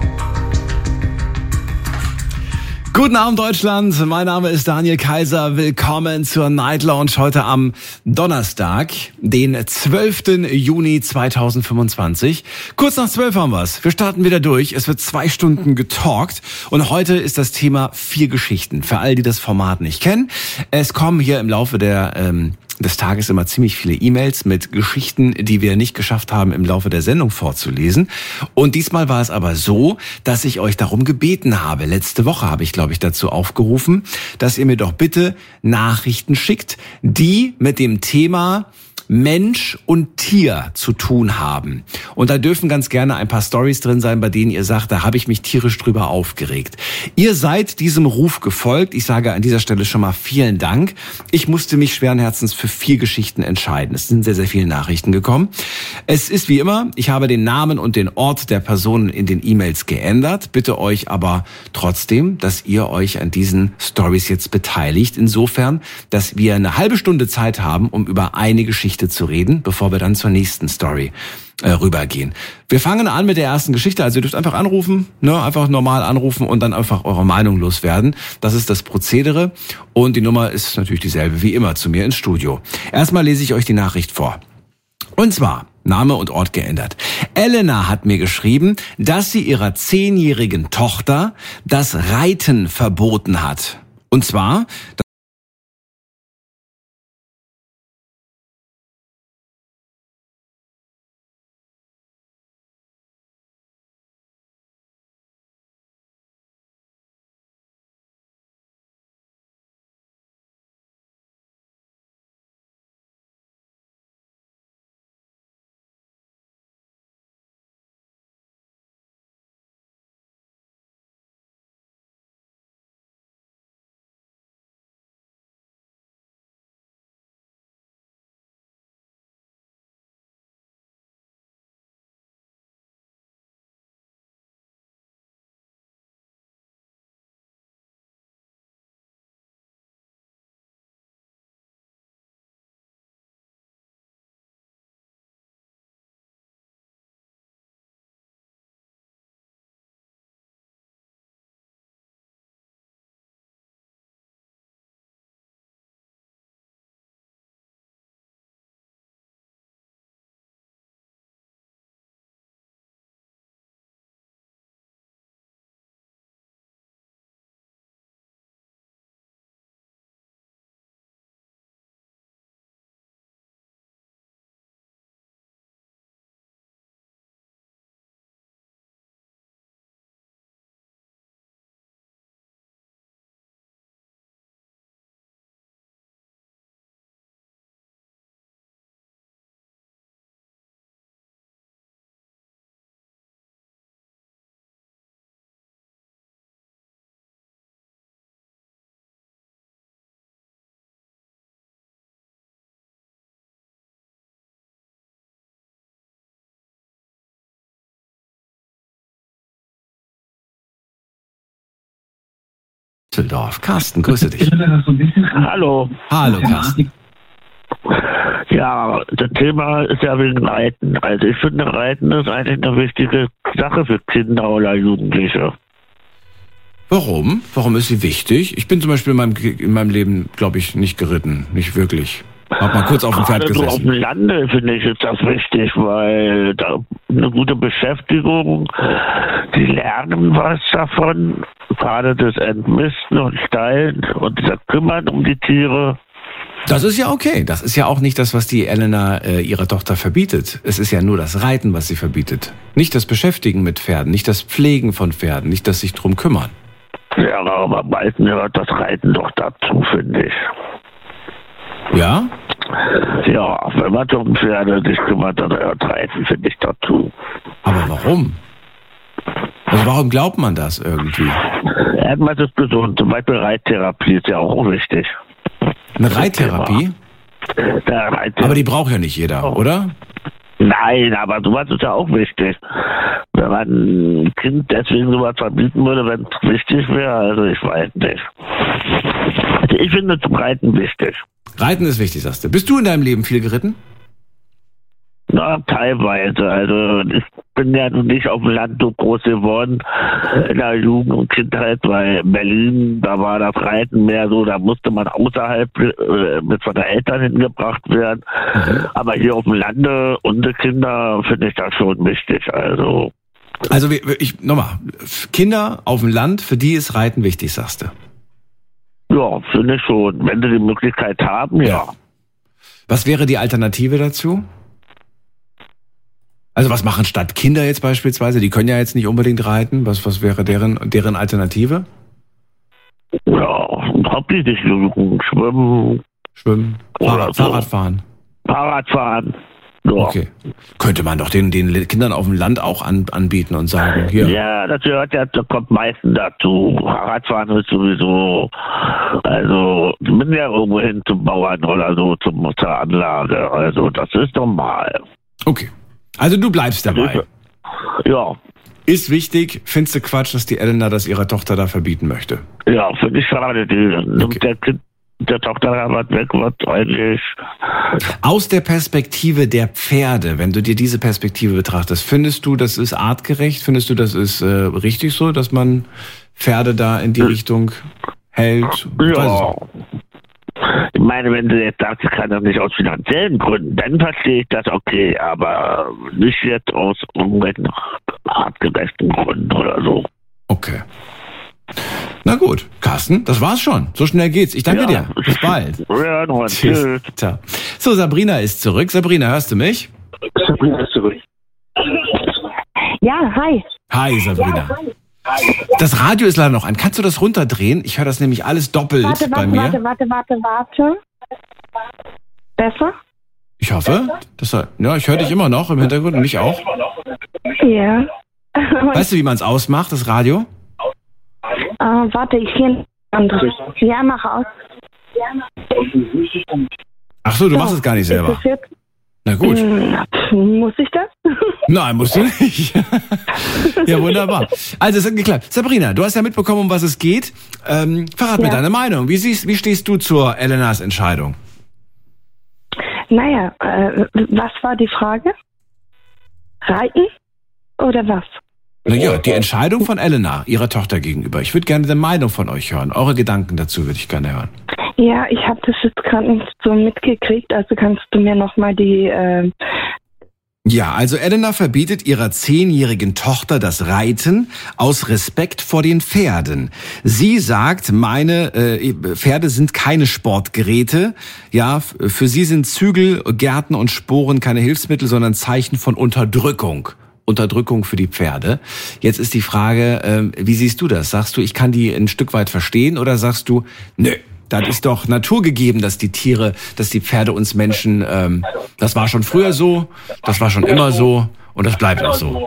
N: Guten Abend Deutschland, mein Name ist Daniel Kaiser, willkommen zur Night Lounge heute am Donnerstag, den 12. Juni 2025. Kurz nach 12 haben wir's. Wir starten wieder durch, es wird 2 Stunden getalkt und heute ist das Thema 4 Geschichten. Für all die das Format nicht kennen, es kommen hier im Laufe des Tages immer ziemlich viele E-Mails mit Geschichten, die wir nicht geschafft haben, im Laufe der Sendung vorzulesen. Und diesmal war es aber so, dass ich euch darum gebeten habe. Letzte Woche habe ich, glaube ich, dazu aufgerufen, dass ihr mir doch bitte Nachrichten schickt, die mit dem Thema Mensch und Tier zu tun haben. Und da dürfen ganz gerne ein paar Storys drin sein, bei denen ihr sagt, da habe ich mich tierisch drüber aufgeregt. Ihr seid diesem Ruf gefolgt. Ich sage an dieser Stelle schon mal vielen Dank. Ich musste mich schweren Herzens für 4 Geschichten entscheiden. Es sind sehr, sehr viele Nachrichten gekommen. Es ist wie immer, ich habe den Namen und den Ort der Personen in den E-Mails geändert. Bitte euch aber trotzdem, dass ihr euch an diesen Storys jetzt beteiligt. Insofern, dass wir eine halbe Stunde Zeit haben, um über eine Geschichte zu reden, bevor wir dann zur nächsten Story rübergehen. Wir fangen an mit der ersten Geschichte. Also ihr dürft einfach anrufen, einfach normal anrufen und dann einfach eure Meinung loswerden. Das ist das Prozedere und die Nummer ist natürlich dieselbe wie immer zu mir ins Studio. Erstmal lese ich euch die Nachricht vor. Und zwar Name und Ort geändert. Elena hat mir geschrieben, dass sie ihrer 10-jährigen Tochter das Reiten verboten hat. Und zwar Düsseldorf. Carsten, grüße dich.
O: Hallo.
N: Hallo, Carsten.
O: Ja, das Thema ist ja wegen Reiten. Also ich finde, Reiten ist eigentlich eine wichtige Sache für Kinder oder Jugendliche.
N: Warum? Warum ist sie wichtig? Ich bin zum Beispiel in meinem Leben, glaube ich, nicht geritten. Nicht wirklich. Hab mal kurz auf dem Pferd gesessen.
O: Auf dem Lande, finde ich, ist das wichtig, weil da eine gute Beschäftigung, die lernen was davon, gerade das Entmisten und Steilen und das Kümmern um die Tiere.
N: Das ist ja okay. Das ist ja auch nicht das, was die Elena ihrer Tochter verbietet. Es ist ja nur das Reiten, was sie verbietet. Nicht das Beschäftigen mit Pferden, nicht das Pflegen von Pferden, nicht das sich drum kümmern.
O: Ja, aber am meisten gehört das Reiten doch dazu, finde ich.
N: Ja?
O: Ja, wenn man um Pferde sich kümmert, dann gehört Reiten, finde ich, dazu.
N: Aber warum? Also warum glaubt man das irgendwie?
O: Irgendwas ist gesund. Zum Beispiel Reittherapie ist ja auch wichtig.
N: Eine Reittherapie? Aber die braucht ja nicht jeder, oder?
O: Nein, aber sowas ist ja auch wichtig. Wenn man ein Kind deswegen sowas verbieten würde, wenn es wichtig wäre, also ich weiß nicht. Also ich finde zum Reiten wichtig.
N: Reiten ist wichtig, sagst du. Bist du in deinem Leben viel geritten?
O: Na, teilweise. Also ich bin ja nun nicht auf dem Land so groß geworden in der Jugend und Kindheit, weil in Berlin, da war das Reiten mehr so, da musste man außerhalb mit von den Eltern hingebracht werden. Mhm. Aber hier auf dem Lande, unsere Kinder, finde ich das schon wichtig. Also
N: nochmal, Kinder auf dem Land, für die ist Reiten wichtig, sagst du?
O: Ja, finde ich schon. Wenn sie die Möglichkeit haben, ja.
N: Was wäre die Alternative dazu? Also was machen Stadtkinder jetzt beispielsweise? Die können ja jetzt nicht unbedingt reiten. Was wäre deren Alternative?
O: Ja, hauptsächlich Schwimmen.
N: Fahrradfahren.
O: Fahrradfahren. Ja.
N: Okay. Könnte man doch den Kindern auf dem Land auch anbieten und sagen, hier.
O: Ja, das kommt meistens dazu. Fahrradfahren ist sowieso, also, ich bin ja irgendwo hin zum Bauern oder so, zur Anlage. Also, das ist normal.
N: Okay. Also, du bleibst dabei.
O: Ja.
N: Ist wichtig, findest du Quatsch, dass die Elena das ihrer Tochter da verbieten möchte?
O: Ja, finde ich schade. Der Tochter was weg wird eigentlich.
N: Aus der Perspektive der Pferde, wenn du dir diese Perspektive betrachtest, findest du, das ist artgerecht? Findest du, das ist richtig so, dass man Pferde da in die Richtung hält?
O: Ja. Ich meine, wenn du jetzt sagst, ich kann das nicht aus finanziellen Gründen, dann verstehe ich das okay, aber nicht jetzt aus irgendwelchen artgerechten Gründen oder so.
N: Okay. Na gut, Carsten, das war's schon. So schnell geht's. Ich danke dir. Bis bald.
O: Ja, tschüss.
N: So, Sabrina ist zurück. Sabrina, hörst du mich?
O: Sabrina ist zurück.
P: Ja, hi.
N: Hi, Sabrina. Das Radio ist leider noch an. Kannst du das runterdrehen? Ich höre das nämlich alles doppelt bei mir.
P: Warte. Besser?
N: Ich hoffe. Ich höre dich immer noch im Hintergrund und mich auch.
P: Ja.
N: Weißt du, wie man es ausmacht, das Radio?
P: Warte, ich gehe anders. Ja, mach aus.
N: Ach so, du machst es gar nicht selber. Na gut.
P: Muss ich das?
N: Nein, musst du nicht. Ja, wunderbar. Also, es hat geklappt. Sabrina, du hast ja mitbekommen, um was es geht. Verrat mir deine Meinung. Wie stehst du zur Elenas Entscheidung?
P: Naja, was war die Frage? Reiten oder was?
N: Naja, die Entscheidung von Elena, ihrer Tochter gegenüber. Ich würde gerne die Meinung von euch hören. Eure Gedanken dazu würde ich gerne hören.
P: Ja, ich habe das jetzt gerade nicht so mitgekriegt. Also kannst du mir nochmal die...
N: Ja, also Elena verbietet ihrer 10-jährigen Tochter das Reiten aus Respekt vor den Pferden. Sie sagt, meine Pferde sind keine Sportgeräte. Ja, für sie sind Zügel, Gärten und Sporen keine Hilfsmittel, sondern Zeichen von Unterdrückung. Unterdrückung für die Pferde. Jetzt ist die Frage, wie siehst du das? Sagst du, ich kann die ein Stück weit verstehen, oder sagst du, nö, das ist doch naturgegeben, dass die Pferde uns Menschen, das war schon früher so, das war schon immer so und das bleibt auch so.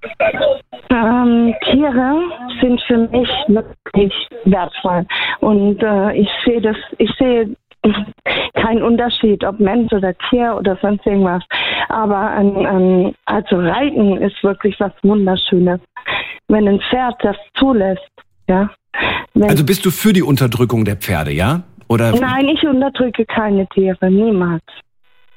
P: Tiere sind für mich wirklich wertvoll und ich sehe keinen Unterschied, ob Mensch oder Tier oder sonst irgendwas. Aber also Reiten ist wirklich was Wunderschönes. Wenn ein Pferd das zulässt, ja.
N: Also bist du für die Unterdrückung der Pferde, ja? Oder?
P: Nein, ich unterdrücke keine Tiere, niemals.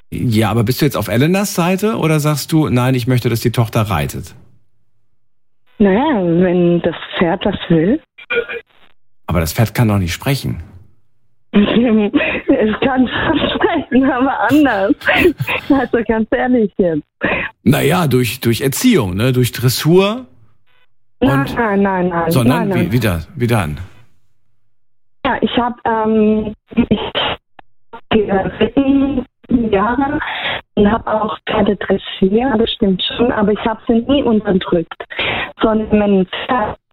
N: Ja, aber bist du jetzt auf Elenas Seite oder sagst du, nein, ich möchte, dass die Tochter reitet?
P: Naja, wenn das Pferd das will.
N: Aber das Pferd kann doch nicht sprechen.
P: Es kann sprechen, aber anders. Also ganz ehrlich jetzt.
N: Naja, durch Erziehung, ne? Durch Dressur. Und
P: Nein.
N: Sondern
P: nein.
N: Wie dann?
P: Ja, ich habe geritten Jahre und habe auch Pferde dressiert, das stimmt schon, aber ich habe sie nie unterdrückt. Sondern wenn ein Pferd